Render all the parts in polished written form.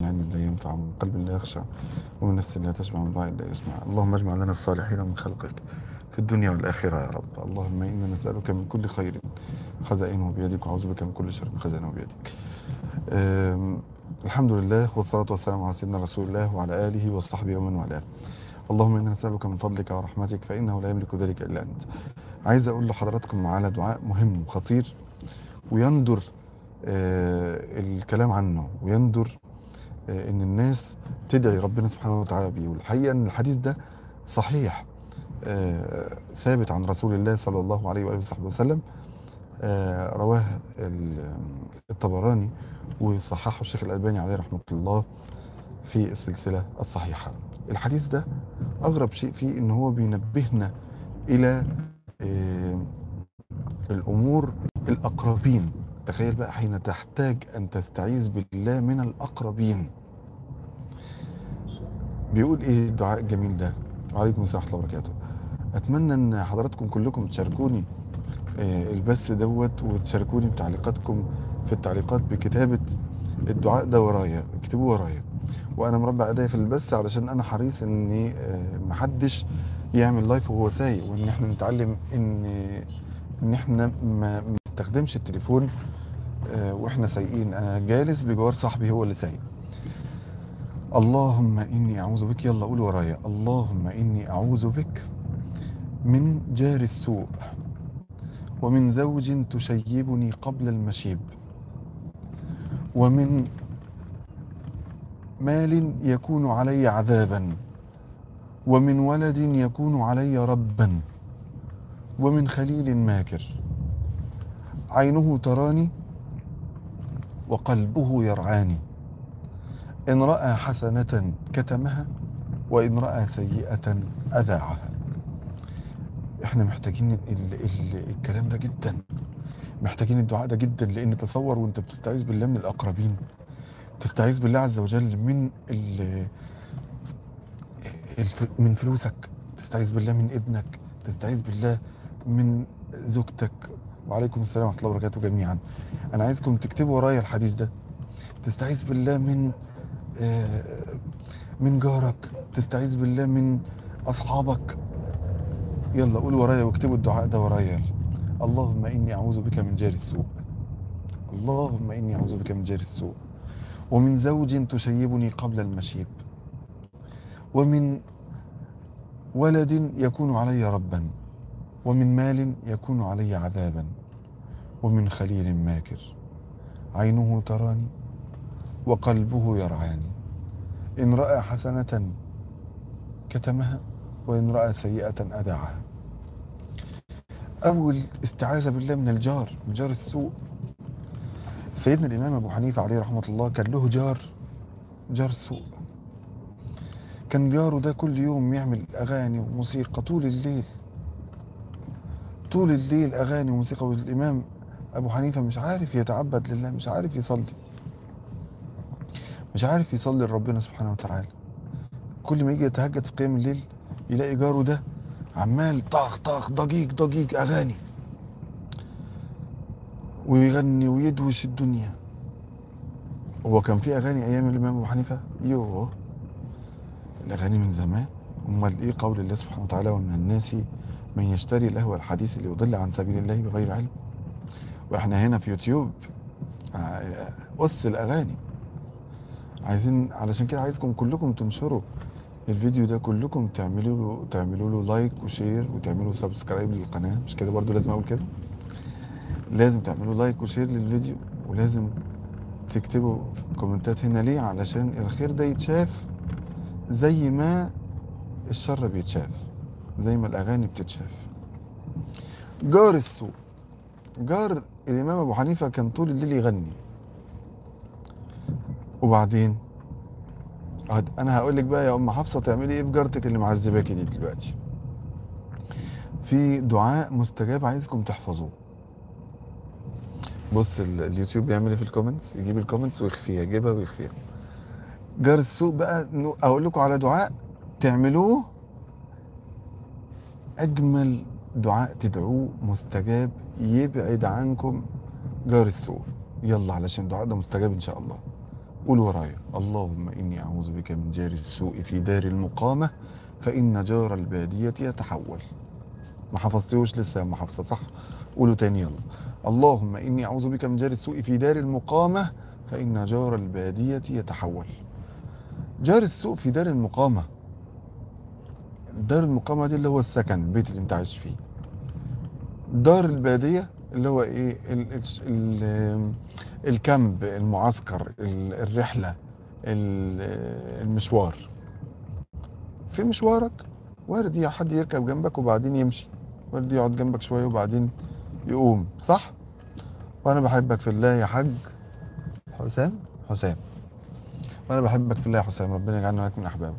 علم لا ينفع، ومن قلب لا يخشع، ومن نفس لا تشبع، ومن دعاء لا يسمع. اللهم اجمع لنا الصالحين من خلقك في الدنيا والآخرة يا رب. اللهم إنا نسألك من كل خير خزائنه بيدك، وأعوذ بك من كل شر خزائنه بيدك. الحمد لله، والصلاة والسلام على سيدنا رسول الله وعلى آله وصحبه ومن والاه. اللهم إنا نسألك من فضلك ورحمتك، فإنه لا يملك ذلك إلا أنت. عايز أقول لحضراتكم على دعاء مهم وخطير، ويندر الكلام عنه، ويندر ان الناس تدعي ربنا سبحانه وتعالى بيه. والحقيقة ان الحديث ده صحيح، ثابت عن رسول الله صلى الله عليه وآله وصحبه وسلم. رواه الطبراني، وصححه الشيخ الألباني عليه رحمة الله في السلسلة الصحيحة. الحديث ده أغرب شيء فيه ان هو بينبهنا إلى آه، الأمور الأقربين. تخيل بقى حين تحتاج أن تستعيذ بالله من الأقربين. بيقول إيه الدعاء الجميل ده؟ وعليكم السلام ورحمة الله وبركاته. أتمنى أن حضراتكم كلكم تشاركوني البث دوت، وتشاركوني بتعليقاتكم في التعليقات بكتابة الدعاء ده ورايا. اكتبوه ورايا وأنا مربع إيديا في البث، علشان أنا حريص إن محدش يعمل لايف وهو سايق، وإن احنا نتعلم إن احنا ما نستخدمش التليفون واحنا سايقين. انا جالس بجوار صاحبي هو اللي سايق. اللهم اني اعوذ بك، يلا قول ورايا. اللهم اني اعوذ بك من جار السوء، ومن زوج تشيبني قبل المشيب، ومن مال يكون علي عذابا، ومن ولد يكون علي ربا، ومن خليل ماكر عينه تراني وقلبه يرعاني، إن رأى حسنة كتمها، وإن رأى سيئة أذاعها. احنا محتاجين الكلام ده جدا، محتاجين الدعاء ده جدا. لان تصور وانت بتستعيذ بالله من الاقربين، تستعيذ بالله عز وجل من من فلوسك، تستعيذ بالله من ابنك، تستعيذ بالله من زوجتك. وعليكم السلام ورحمه الله وبركاته جميعا. انا عايزكم تكتبوا ورايا الحديث ده. تستعيذ بالله من جارك، تستعيذ بالله من اصحابك. يلا قولوا ورايا واكتبوا الدعاء ده ورايا. يلا. اللهم اني اعوذ بك من جار السوء، اللهم إني أعوذ بك من جار السوء، ومن زوج تشيبني قبل المشيب، ومن ولد يكون علي ربا، ومن مال يكون علي عذابا، ومن خليل ماكر عينه تراني وقلبه يرعاني، إن رأى حسنة كتمها، وإن رأى سيئة أداعها. أول استعاذة بالله من الجار، من جار السوء. سيدنا الإمام أبو حنيفة عليه رحمة الله كان له جار سوء. كان جاره ده كل يوم يعمل أغاني وموسيقى طول الليل، طول الليل أغاني وموسيقى. والإمام أبو حنيفة مش عارف يتعبد لله، مش عارف يصلي، مش عارف يصلي لربنا سبحانه وتعالى. كل ما يجي يتهجد في قيام الليل يلاقي جاره ده عمال طخ طخ ضجيج ضجيج أغاني، ويغني ويدوش الدنيا. هو كان في أغاني أيام الإمام أبو حنيفة؟ يوه، الأغاني من زمان. أمال إيه قول الله سبحانه وتعالى: ومن الناس من يشتري لهو الحديث ليضل عن سبيل الله بغير علم. واحنا هنا في يوتيوب قص الأغاني. عايزين علشان كده عايزكم كلكم تنشروا الفيديو ده، كلكم تعملوا له لايك وشير، وتعملوا سبسكرايب للقناة. مش كده برضو لازم اقول كده؟ لازم تعملوا لايك وشير للفيديو، ولازم تكتبوا كومنتات هنا. ليه؟ علشان الخير ده يتشاف زي ما الشر بيتشاف، زي ما الاغاني بتتشاف. جار السوء، جار الامام ابو حنيفة كان طول الليل يغني. وبعدين انا هقول لك بقى يا ام حفصة تعملي ايه في جارتك اللي معذباكي دي دلوقتي. في دعاء مستجاب عايزكم تحفظوه. بص اليوتيوب بيعمل ايه في الكومنتس؟ يجيب الكومنتس ويخفيها، يجيبها ويخفيها. جار السوق بقى اقول لكم على دعاء تعملوه، اجمل دعاء تدعوه مستجاب يبعد عنكم جار السوء. يلا علشان الدعاء ده مستجاب ان شاء الله. قول ورايا: اللهم إني أعوذ بك من جار السوء في دار المقامة فإن جار البادية يتحول. ما حفظتوش لسه؟ ما حفظه صح؟ قولوا تاني يلا: اللهم إني أعوذ بك من جار السوء في دار المقامة فإن جار البادية يتحول. جار السوء في دار المقامة، دار المقامة دي اللي هو السكن، البيت اللي انت عايش فيه. دار البادية اللي هو ايه؟ الكامب، المعسكر، الرحلة، المشوار. في مشوارك وارد يا حد يركب جنبك وبعدين يمشي، وارد يقعد جنبك شوية وبعدين يقوم، صح؟ وانا بحبك في الله يا حاج حسام، وانا بحبك في الله يا حسام، ربنا يجعلنا وياك من احبابه.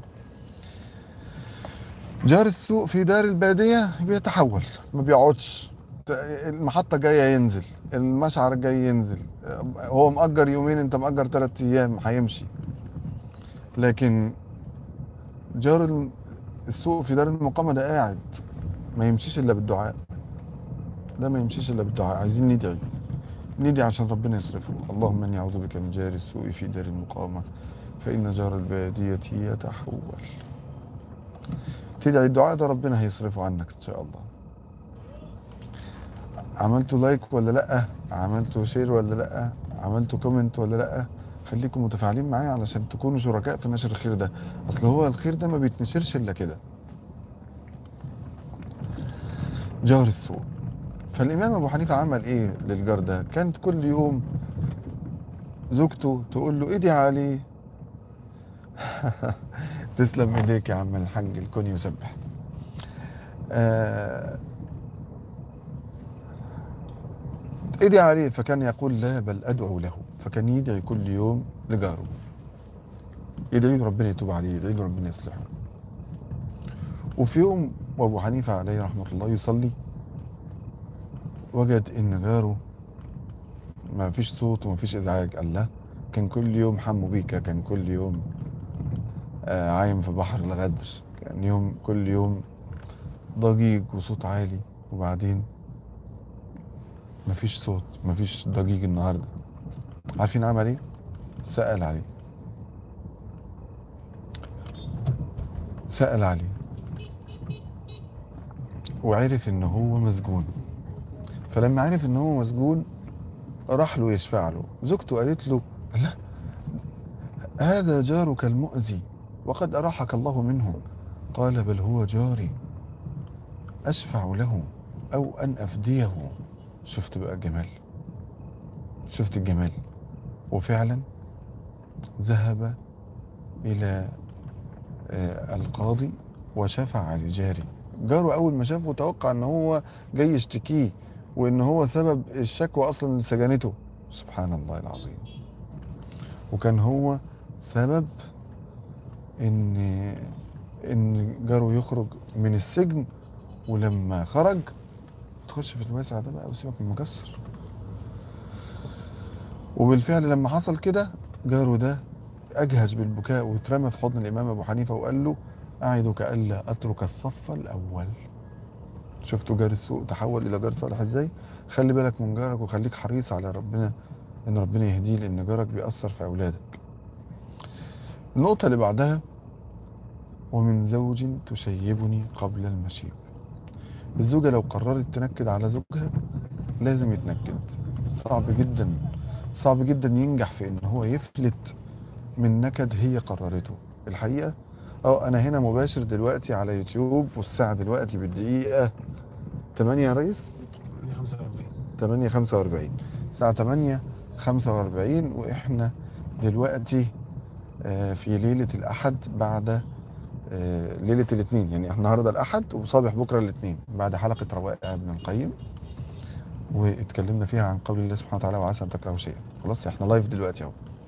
جار السوق في دار البادية بيتحول، ما بيقعدش. المحطة جاية ينزل، المشعر جاي ينزل، هو مأجر يومين انت مأجر 3 ايام، هيمشي. لكن جار السوق في دار المقامة ده قاعد، ما يمشيش الا بالدعاء. ده ما يمشيش الا بالدعاء. عايزين ندعي عشان ربنا يصرفه. اللهم اني اعوذ بك من جار السوء في دار المقامة فإن جار البادية يتحول. تدعي الدعاء ده ربنا هيصرفه عنك ان شاء الله. عملتوا لايك ولا لا؟ عملتوا شير ولا لا؟ عملتوا كومنت ولا لا؟ خليكم متفاعلين معايا علشان تكونوا شركاء في نشر الخير ده. اصل هو الخير ده ما بيتنشرش الا كده. جار السوء. فالامام ابو حنيفه عمل ايه للجار ده؟ كانت كل يوم زوجته تقول له ادعي عليه. تسلم ايديك يا عم الحاج، الكون يسبح. ادعي عليه. فكان يقول لا بل ادعو له. فكان يدعي كل يوم لجاره، يدعي له ربنا يتوب عليه، يدعي له ربنا يصلحه. وفي يوم وابو حنيفه عليه رحمه الله يصلي، وجد ان جاره ما فيش صوت وما فيش ازعاج. قال لا، كان كل يوم حمو بيكا، كان كل يوم عايم في بحر الغدر، كان كل يوم ضجيج وصوت عالي، وبعدين ما فيش صوت، ما فيش ضجيج النهارده. عارفين عمل ايه؟ سأل عليه وعرف ان هو مسجون. فلما عرف ان هو مسجون راح له يشفع له. زوجته قالت له: لا، هذا جارك المؤذي وقد أراحك الله منه. قال: بل هو جاري، أشفع له أو أن أفديه. شفت بقى الجمال؟ شفت الجمال؟ وفعلا ذهب إلى القاضي وشفع لجاري. جاره أول ما شافه توقع أن هو جاي يشتكيه، وأن هو سبب الشكوى أصلا اللي سجنته. سبحان الله العظيم. وكان هو سبب ان جاره يخرج من السجن. ولما خرج تخش في الواسع ده بقى وسيبك من المكسر. وبالفعل لما حصل كده جاره ده اجهز بالبكاء واترمى في حضن الامام ابو حنيفه وقال له: اعدك الا اترك الصف الاول. شفتوا جار السوء تحول الى جار صالح ازاي؟ خلي بالك من جارك وخليك حريص على ربنا، ان ربنا يهديه، لان جارك بيأثر في اولادك. النقطه اللي بعدها: ومن زوج تشيبني قبل المشيب. الزوجة لو قررت تنكد على زوجها لازم يتنكد. صعب جدا، صعب جدا ينجح في ان هو يفلت من نكد هي قررته. الحقيقة انا هنا مباشر دلوقتي على يوتيوب، والساعة دلوقتي بالدقيقة 8 يا ريس، 8:45، الساعة 8:45، واحنا دلوقتي في ليلة الاحد بعد ليلة الاثنين. يعني احنا النهاردة الاحد وصباح بكرة الاثنين، بعد حلقة روائع ابن القيم واتكلمنا فيها عن قول الله سبحانه وتعالى: وعسى ان تكرهوا شيئا. خلاص احنا لايف دلوقتي اهو.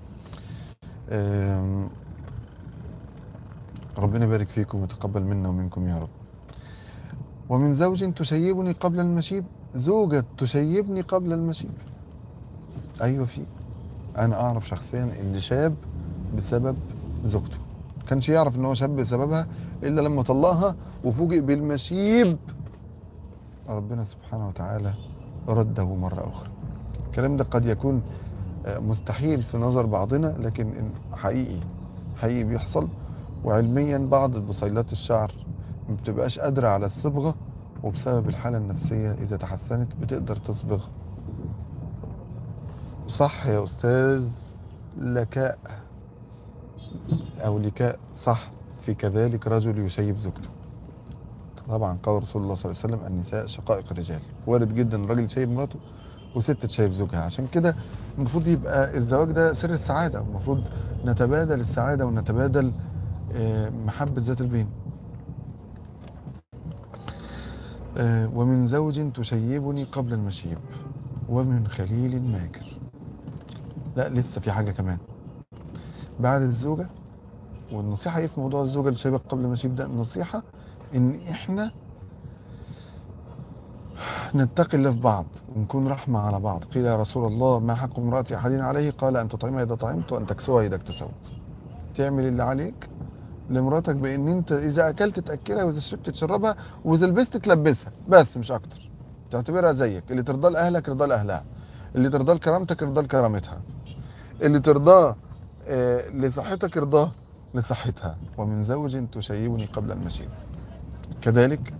ربنا يبارك فيكم ويتقبل منا ومنكم يا رب. ومن زوج تشيبني قبل المشيب، زوجة تشيبني قبل المشيب. ايوه، انا اعرف شخصيا اللي شاب بسبب زوجته. كانش يعرف ان هو شاب بسببها الا لما طلقها وفوجئ بالمشيب. ربنا سبحانه وتعالى رده مرة اخرى. الكلام ده قد يكون مستحيل في نظر بعضنا، لكن حقيقي بيحصل. وعلميا بعض بصيلات الشعر ما بتبقاش قادرة على الصبغة، وبسبب الحالة النفسية إذا تحسنت بتقدر تصبغ. صح يا أستاذ لكاء أو لكاء، صح. في كذلك رجل يشيب زوجته. طبعا قول رسول الله صلى الله عليه وسلم النساء شقائق الرجال. وارد جدا الراجل يشيب مراته وست تشيب زوجها. عشان كده المفروض يبقى الزواج ده سر السعادة، المفروض نتبادل السعادة ونتبادل محبة ذات البين. ومن زوج تشيبني قبل المشيب ومن خليل ماكر. لا لسه في حاجة كمان بعد الزوجة. والنصيحة ايه في موضوع الزوجة اللي شايبك قبل المشيب ده؟ النصيحة ان احنا نتقي الله في بعض ونكون رحمة على بعض. قيل يا رسول الله ما حق امرأة أحدنا عليه؟ قال أن تطعمها إذا طعمت وأن تكسوها إذا اكتسوت. تعمل اللي عليك لمراتك بان انت اذا اكلت تاكلها، واذا شربت تشربها، واذا لبست تلبسها، بس مش اكتر. تعتبرها زيك. اللي ترضاه لاهلك رضاه لاهلها، اللي ترضاه لكرامتك رضاه لكرامتها، اللي ترضاه لصحتك رضاه لصحتها. ومن زوج تشيبني قبل المشيب كذلك.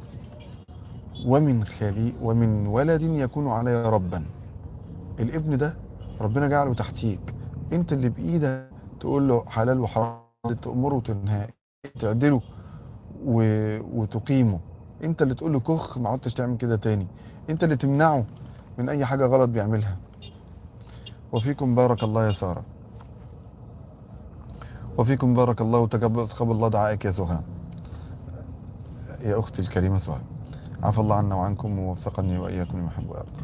ومن ولد يكون علي ربا. الابن ده ربنا جعله تحتيك، انت اللي بايدك تقول له حلال وحرام، تأمره وتنهاه، تعدله وتقيمه. انت اللي تقول له كخ ما عدتش تعمل كده تاني، انت اللي تمنعه من اي حاجة غلط بيعملها. وفيكم بارك الله يا سارة، وفيكم بارك الله وتقبل الله دعائك يا سهى، يا اختي الكريمة سهى. عفى الله عنا وعنكم ووفقني واياكم لما يحب ويرضى.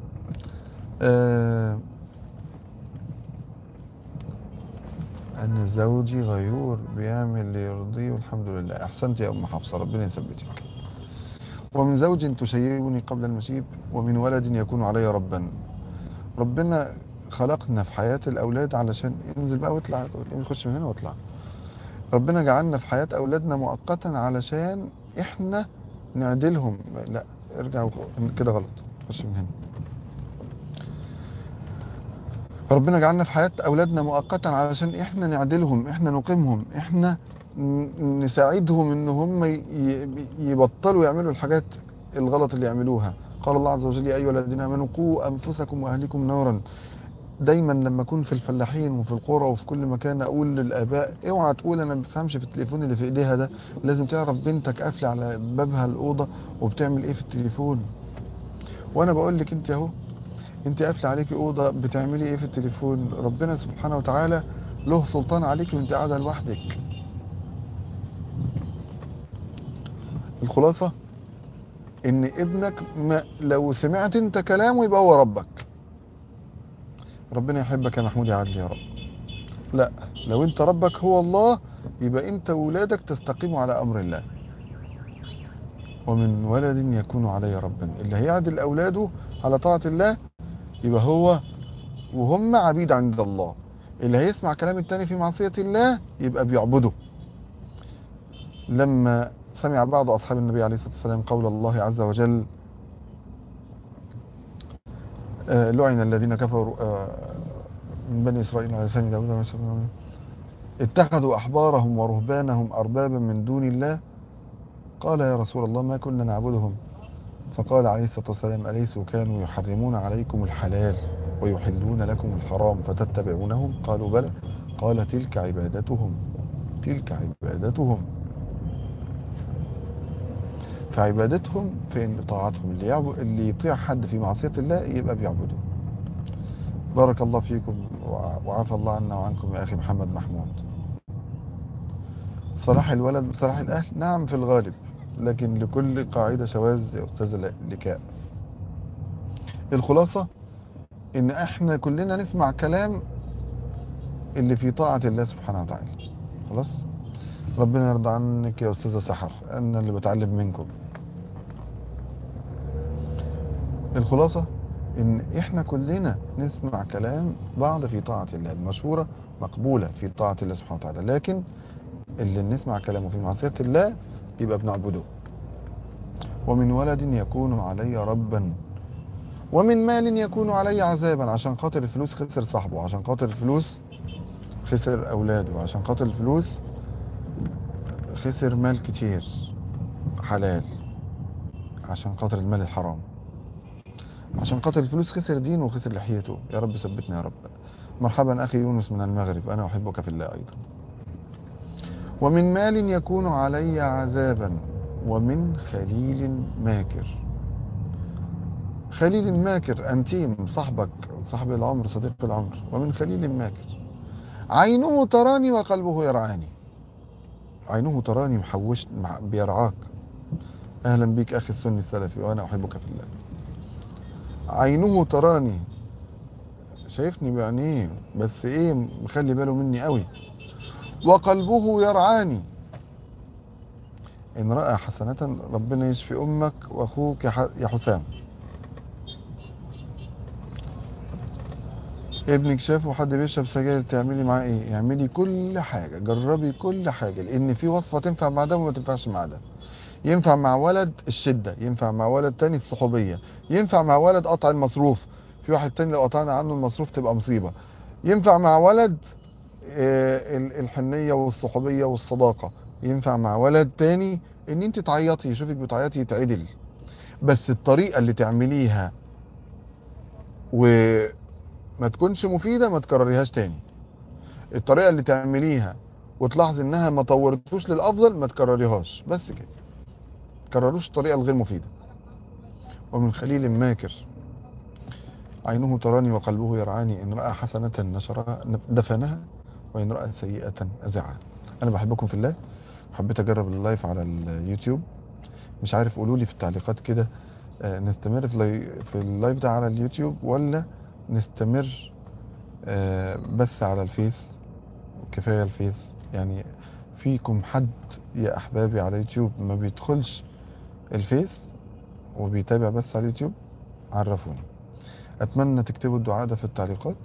ان زوجي غيور بيعمل اللي يرضيه والحمد لله. احسنت يا ام حفصة، ربنا يثبتك. ومن زوج تشيبني قبل المشيب ومن ولد يكون علي ربا. ربنا خلقنا في حياة الأولاد علشان انزل بقى واطلع، يخش من هنا واطلع. ربنا جعلنا في حياة أولادنا مؤقتا علشان احنا نعدلهم. لا ارجع كده غلط، خش من هنا. ربنا جعلنا في حياة أولادنا مؤقتا علشان احنا نعدلهم، احنا نقيمهم، احنا نساعدهم ان هم يبطلوا يعملوا الحاجات الغلط اللي يعملوها. قال الله عز وجل يا أيها الذين آمنوا قوا أنفسكم وأهليكم نارا. دايما لما اكون في الفلاحين وفي القرى وفي كل مكان اقول للاباء اوعى تقول انا ما بفهمش في التليفون اللي في ايديها ده. لازم تعرف بنتك قافله على بابها الاوضه وبتعمل ايه في التليفون. وانا بقول لك انت اهو، انت قافله عليكي اوضه بتعملي ايه في التليفون. ربنا سبحانه وتعالى له سلطان عليكي وانت قاعده لوحدك. الخلاصه ان ابنك ما لو سمعت انت كلامه يبقى هو ربك. ربنا يحبك يا محمود يا عدلي يا رب. لا لو انت ربك هو الله يبقى انت وولادك تستقيموا على امر الله. ومن ولد يكون علي ربا. اللي هيعدل اولاده على طاعة الله يبقى هو وهم عبيد عند الله. اللي هيسمع كلام التاني في معصية الله يبقى بيعبده. لما سمع بعض اصحاب النبي عليه الصلاة والسلام قول الله عز وجل لعن الذين كفروا من بني اسرائيل على لسان داود اتخذوا احبارهم ورهبانهم اربابا من دون الله. قال يا رسول الله ما كنا نعبدهم. فقال عليه الصلاة والسلام أليسوا كانوا يحرمون عليكم الحلال ويحلون لكم الحرام فتتبعونهم؟ قالوا بلى. قال تلك عبادتهم، تلك عبادتهم. فعبادتهم في ان طاعتهم. اللي يطيع حد في معصية الله يبقى بيعبده. بارك الله فيكم وعافى الله عنا وعنكم يا أخي محمد محمود. صلاح الولد بصلاح الأهل، نعم في الغالب، لكن لكل قاعدة شواذ يا أستاذ لكاء. الخلاصة إن إحنا كلنا نسمع كلام اللي في طاعة الله سبحانه وتعالى. خلاص، ربنا يرضى عنك يا أستاذة سحر، أنا اللي بتعلم منكم. الخلاصة إن إحنا كلنا نسمع كلام بعض في طاعة الله. المشورة مقبولة في طاعة الله سبحانه وتعالى، لكن اللي نسمع كلامه في معصية الله يبقى بنعبده. ومن ولد يكون علي ربا. ومن مال يكون علي عذابا، عشان خاطر الفلوس خسر صاحبه، عشان خاطر الفلوس خسر اولاده، عشان خاطر الفلوس خسر مال كتير حلال، عشان خاطر المال الحرام، عشان خاطر الفلوس خسر دينه وخسر لحيته. يا رب ثبتنا يا رب. مرحبا اخي يونس من المغرب، انا احبك في الله ايضا. ومن مال يكون علي عذابا، ومن خليل ماكر. خليل ماكر انتيم، صاحبك، صاحب العمر، صديق العمر. ومن خليل ماكر، عينه تراني وقلبه يرعاني. عينه تراني محوش بيرعاك. اهلا بيك اخي السني السلفي، وانا احبك في الله. عينه تراني، شايفني بعينيه، بس ايه، مخلي باله مني قوي. وقلبه يرعاني. ان رأى حسنة، ربنا يشفي امك واخوك يا حسام. ابنك شافه حد بيشرب سجاير، تعملي معاه ايه؟ اعملي كل حاجة، جربي كل حاجة، لان في وصفة تنفع مع ده وما تنفعش مع ده. ينفع مع ولد الشدة، ينفع مع ولد تاني الصحوبية، ينفع مع ولد قطع المصروف، في واحد تاني لو قطعنا عنه المصروف تبقى مصيبة. ينفع مع ولد الحنية والصحوبية والصداقة. ينفع مع ولد تاني ان انت تعيطي، يشوفك بتعيطي يتعدل. بس الطريقة اللي تعمليها وما تكونش مفيدة ما تكرريهاش تاني. الطريقة اللي تعمليها وتلاحظ انها ما طورتوش للافضل ما تكرريهاش، بس كده. تكرروش الطريقة الغير مفيدة. ومن خليل ماكر، عينه تراني وقلبه يرعاني، ان رأى حسنة نشرها دفنها، وان رأى سيئة أزعها. انا بحبكم في الله. حبيت اجرب اللايف على اليوتيوب. مش عارف، قولوا لي في التعليقات كده، نستمر في اللايف ده على اليوتيوب، ولا نستمر بس على الفيس؟ كفاية الفيس يعني. فيكم حد يا احبابي على يوتيوب ما بيدخلش الفيس وبيتابع بس على اليوتيوب؟ عرفوني. اتمنى تكتبوا الدعاء ده في التعليقات.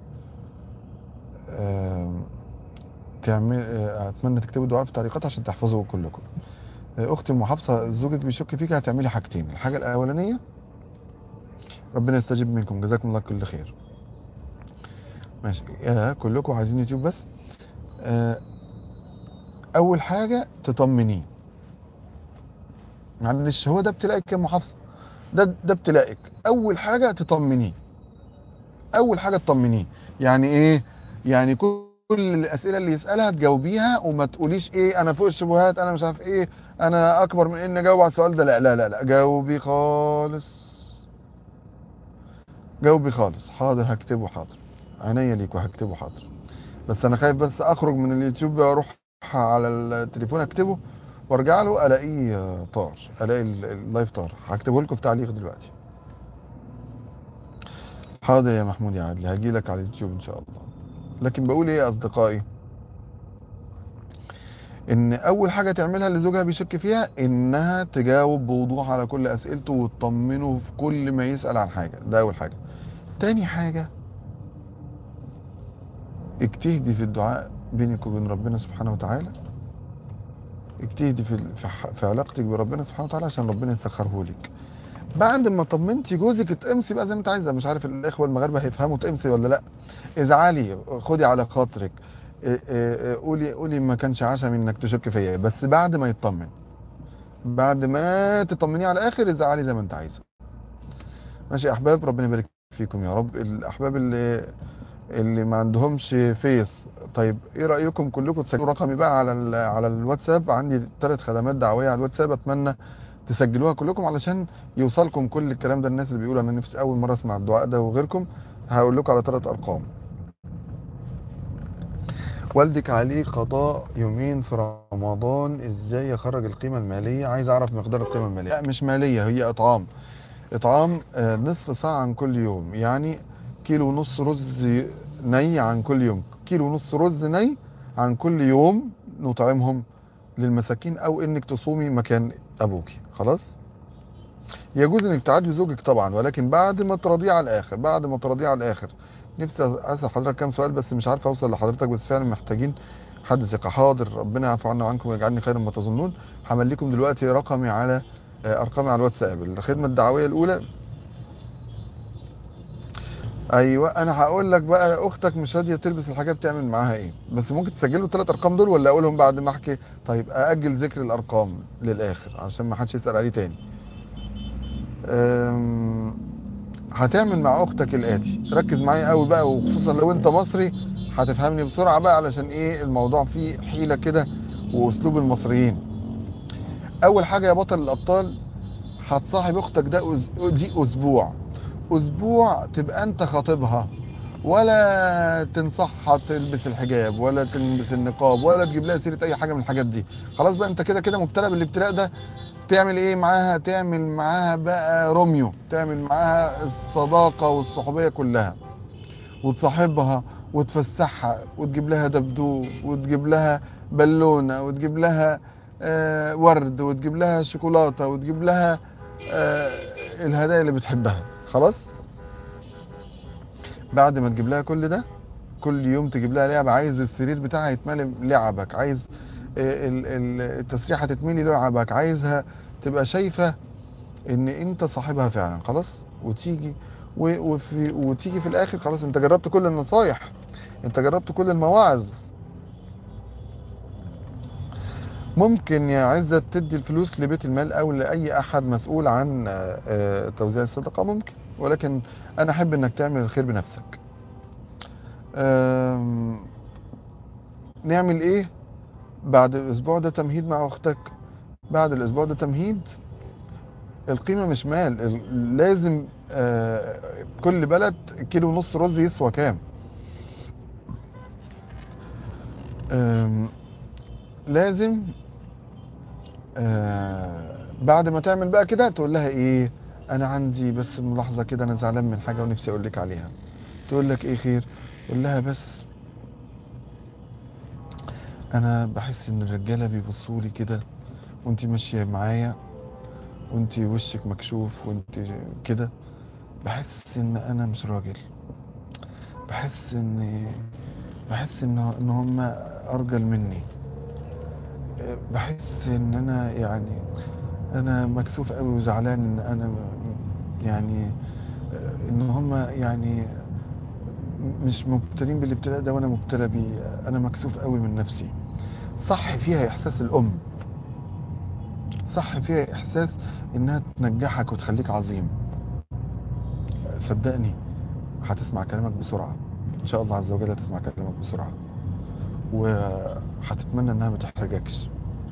اتمنى تكتبوا الدعاء في التعليقات عشان تحفظوا كلكم. اختي ام حفصه، زوجك بيشك فيك، هتعملي حاجتين. الحاجه الاولانيه، ربنا يستجيب منكم، جزاكم الله كل خير. ماشي، كلكم عايزين يوتيوب بس. اول حاجه تطمنيه. معلش، هو ده ابتلاءك يا ام حفصه، ده ابتلاءك. اول حاجه تطمنيه، اول حاجه تطمنيه. يعني ايه؟ يعني كل الاسئله اللي يسالها تجاوبيها، وما تقوليش ايه انا فوق الشبهات، انا مش عارف ايه، انا اكبر من ان اجاوب على السؤال ده. لا لا لا لا، جاوبي خالص، جاوبي خالص. حاضر هكتبه، حاضر عينيا ليك وهكتبه حاضر. بس انا خايف بس اخرج من اليوتيوب اروح على التليفون اكتبه وارجع له الاقيه طار، الاقي اللايف طار. هكتبه لكم في تعليق دلوقتي. حاضر يا محمود يا عادل، هجي لك على اليوتيوب ان شاء الله. لكن بقول ايه يا اصدقائي، ان اول حاجه تعملها اللي زوجها بيشك فيها انها تجاوب بوضوح على كل اسئلته وتطمنه في كل ما يسال عن حاجه. ده اول حاجه. تاني حاجه، اجتهدي في الدعاء بينك وبين ربنا سبحانه وتعالى. اجتهدي في علاقتك بربنا سبحانه وتعالى عشان ربنا يسخره لك. بعد ما طمنتي جوزك اتقمصي بقى زي ما انت عايزه. مش عارف الاخوه المغاربه هيفهموا تقمصي ولا لا. ازعلي، خدي على خاطرك، قولي ما كانش عشم انك تشك فيا، بس بعد ما يطمن. بعد ما تطمنيه على الاخر ازعلي زي ما انت عايزه. ماشي يا احباب، ربنا يبارك فيكم يا رب. الاحباب اللي ما عندهمش فيس، طيب ايه رايكم كلكم تسجلوا رقمي بقى على الواتساب؟ عندي 3 خدمات دعويه على الواتساب، اتمنى تسجلوها كلكم علشان يوصلكم كل الكلام ده. الناس اللي بيقولوا انا نفسي اول مره اسمع الدعاء ده وغيركم، هقول لكم على 3 ارقام. والدك عليه قضاء يومين في رمضان، ازاي يخرج القيمه الماليه؟ عايز اعرف مقدار القيمه الماليه. لا مش ماليه، هي اطعام. اطعام نصف ساعة عن كل يوم، يعني كيلو ونص رز ني عن كل يوم. كيلو ونص رز ني عن كل يوم نطعمهم للمساكين، او انك تصومي مكان ابوكي. خلاص. يجوز انك تعاتبي زوجك طبعا، ولكن بعد ما تراضيه على الاخر، بعد ما تراضيه على الاخر. نفسي اسال حضرتك كام سؤال بس مش عارف اوصل لحضرتك، بس فعلا محتاجين حد ثقه. حاضر، ربنا يعفو عنا وعنكم ويجعلني خيرا ما تظنون. همليكم دلوقتي رقمي على ارقامي على الواتساب. الخدمه الدعويه الاولى ايوه، انا هقول لك بقى، اختك مش راضيه تلبس الحجاب تعمل معاها ايه، بس ممكن تسجلوا الثلاث ارقام دول ولا اقولهم بعد ما احكي؟ طيب ااجل ذكر الارقام للاخر عشان ما حدش يسال عليه تاني. أم، هتعمل مع اختك الاتي، ركز معايا قوي بقى، وخصوصا لو انت مصري هتفهمني بسرعه بقى، علشان ايه الموضوع فيه حيله كده واسلوب المصريين. اول حاجه يا بطل الابطال، هتصاحب اختك دي اسبوع. اسبوع تبقى انت خاطبها، ولا تنصحها تلبس الحجاب ولا تلبس النقاب ولا تجيب لها سيره اي حاجه من الحاجات دي. خلاص بقى، انت كده كده مبتلى بالابتلاء ده. تعمل ايه معاها؟ تعمل معاها بقى روميو، تعمل معاها الصداقه والصحوبيه كلها، وتصاحبها وتفسحها وتجيب لها دبدوب وتجيب لها بالونه وتجيب لها ورد وتجيب لها شوكولاته وتجيب لها آه الهدايا اللي بتحبها. خلاص، بعد ما تجيب لها كل ده، كل يوم تجيب لها لعبة، عايز السرير بتاعها يتملي لعبك، عايز التسريحة تتملي لعبك، عايزها تبقى شايفة ان انت صاحبها فعلا. خلاص، وتيجي وتيجي في الاخر، خلاص انت جربت كل النصايح، انت جربت كل المواعظ. ممكن يا عزة تدي الفلوس لبيت المال او لاي احد مسؤول عن توزيع الصدقة، ممكن، ولكن انا احب انك تعمل الخير بنفسك. آم، نعمل ايه بعد الاسبوع ده؟ تمهيد مع اختك. بعد الاسبوع ده تمهيد. القيمة مش مال، لازم كل بلد كيلو ونص رز يسوى كام. آم، لازم بعد ما تعمل بقى كده تقول لها ايه، انا عندي بس ملاحظة كده، انا زعلان من حاجة ونفسي اقول لك عليها. تقول لك ايه؟ خير. تقول لها بس انا بحس ان الرجالة بيبصوا لي كده وانتي ماشية معايا وانتي وشك مكشوف وانتي كده، بحس ان انا مش راجل، بحس ان ان هم ارجل مني، بحس ان انا يعني انا مكسوف قوي وزعلان ان انا يعني ان هم يعني مش مبتلين بالابتلاء ده وانا مبتلى بيه، انا مكسوف قوي من نفسي. صح فيها احساس الام، صح فيها احساس انها تنجحك وتخليك عظيم. صدقني هتسمع كلامك بسرعة، ان شاء الله عز وجل هتسمع كلامك بسرعة، وهتتمنى انها ما تحرجكش.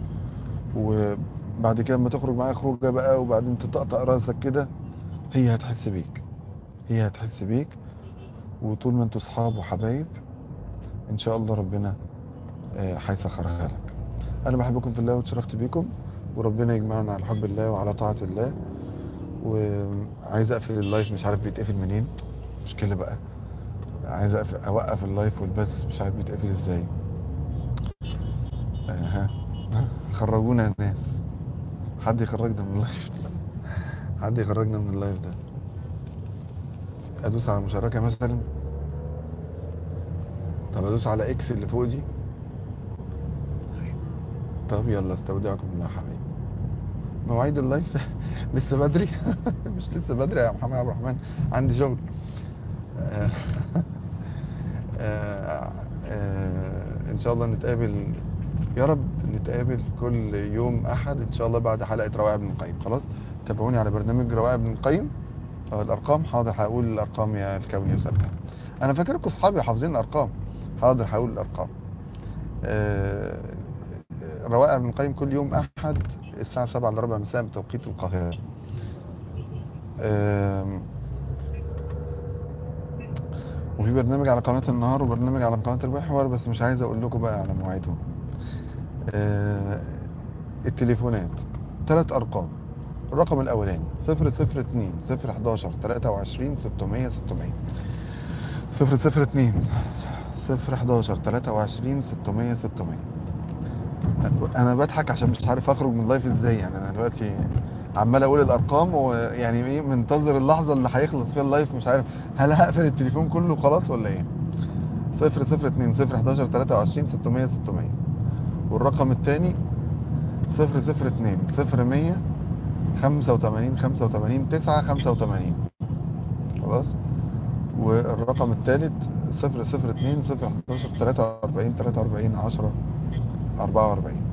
وبعد كده لما تخرج معاها خروجه بقى وبعدين تطقطق راسك كده، هي هتحس بيك، هي هتحس بيك. وطول ما انتوا صحاب وحبايب ان شاء الله ربنا هيسخرها لك. انا بحبكم في الله واتشرفت بيكم، وربنا يجمعنا على حب الله وعلى طاعة الله. وعايز اقفل اللايف، مش عارف بيتقفل منين، مشكلة بقى. عايز اوقف اللايف والبث، مش عارف بيتقفل ازاي. ها خرجونا يا ناس، حد يخرجنا من اللايف، حد يخرجنا من اللايف ده. ادوس على مشاركة مثلا؟ طب ادوس على اكس اللي فوق دي؟ طب يلا، استودعكم الله حبيبي. مواعيد اللايف لسه بدري مش لسه بدري يا محمد عبد الرحمن، عندي شغل. آه، ان شاء الله نتقابل، يا رب نتقابل كل يوم احد ان شاء الله بعد حلقة روائع ابن القيم. خلاص، تابعوني على برنامج روائع ابن القيم. الارقام، حاضر هقول الارقام يا الكون يسألك. انا فاكركم اصحابي حافظين الارقام. حاضر هقول الارقام. آه، روائع ابن القيم كل يوم احد الساعة 7 الا ربع مساء بتوقيت القاهرة. آم، وفي برنامج على قناة النهار وبرنامج على قناة المحور، بس مش عايز اقول لكم بقى على مواعيدهم. آه، التليفونات 3 ارقام. الرقم الاولاني 002 011 23 600 600. 002 011 23 600 600. انا بضحك عشان مش عارف اخرج من اللايف ازاي، يعني انا دلوقتي عمال اقول الارقام ويعني ايه، منتظر اللحظه اللي هيخلص فيها اللايف، مش عارف هل هقفل التليفون كله خلاص ولا ايه. 002 011 23 600 600. والرقم الثاني 002 0100 85 85 9 85. خلاص. والرقم الثالث 002 011 43 43 10 44.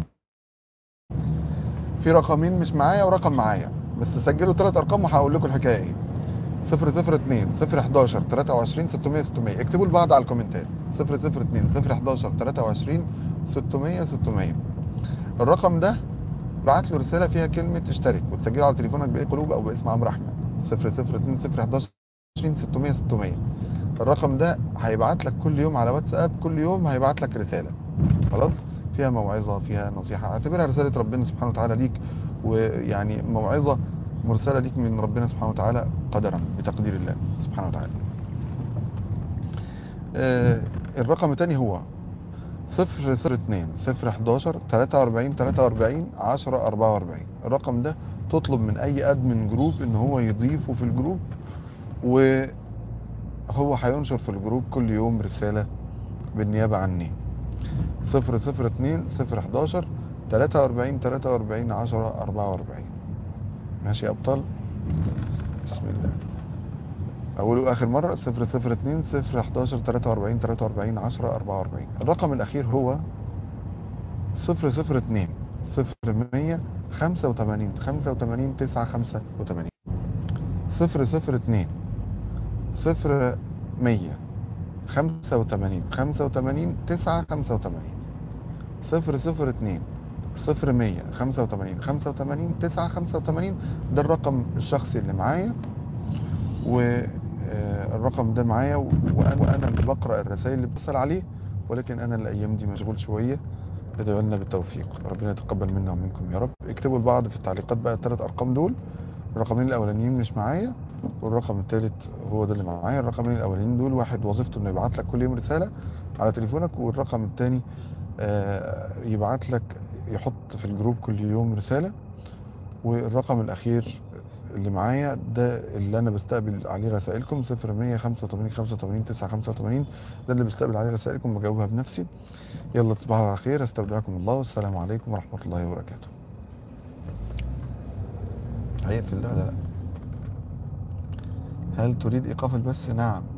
في رقمين مش معايا ورقم معايا، بس سجلوا 3 ارقام وهقول لكم الحكايه ايه. 002 011 23 600 600. اكتبوا لبعض على الكومنتات. 002 011 23 600 600. الرقم ده بعت له رساله فيها كلمه اشترك، وتسجله على تليفونك باي قلوب او باسم عمرو احمد. 002 011 600 600. الرقم ده هيبعت لك كل يوم على واتساب، كل يوم هيبعت لك رساله، خلاص، فيها موعظه، فيها نصيحه، اعتبرها رساله ربنا سبحانه وتعالى ليك، ويعني موعظه مرسله ليك من ربنا سبحانه وتعالى قدرا بتقدير الله سبحانه وتعالى. الرقم الثاني هو 002 011 43 43 10 44. الرقم ده تطلب من اي ادمن جروب ان هو يضيفه في الجروب، وهو هينشر في الجروب كل يوم رسالة بالنيابة عني. 002 011 43 43 10 44. ماشي يا ابطال؟ بسم الله. اول واخر مرة 002 011 43 43 10 44. الرقم الاخير هو 002 0100 85 85 985. 002 0100 85 85 985. 002 0100 85 85 985. ده الرقم الشخصي اللي معايا، والرقم ده معايا، وانا اللي بقرا الرسائل اللي بتصل عليه، ولكن انا الايام دي مشغول شويه. ادعوا لنا بالتوفيق، ربنا يتقبل منا ومنكم يا رب. اكتبوا لبعض في التعليقات بقى ال3 ارقام دول. الرقمين الاولانيين مش معايا، والرقم الثالث هو ده اللي معايا. الرقمين الاولانيين دول واحد وظيفته انه يبعت لك كل يوم رساله على تليفونك، والرقم الثاني يبعت لك، يحط في الجروب كل يوم رساله. والرقم الاخير اللي معايا ده اللي انا بستقبل عليه رسائلكم، 0100 85 85 985. ده اللي بستقبل عليه رسائلكم وبجاوبها بنفسي. يلا تصبحوا على خير، استودعكم الله، والسلام عليكم ورحمه الله وبركاته. هيقفل ده ولا لا؟ هل تريد ايقاف البث؟ نعم.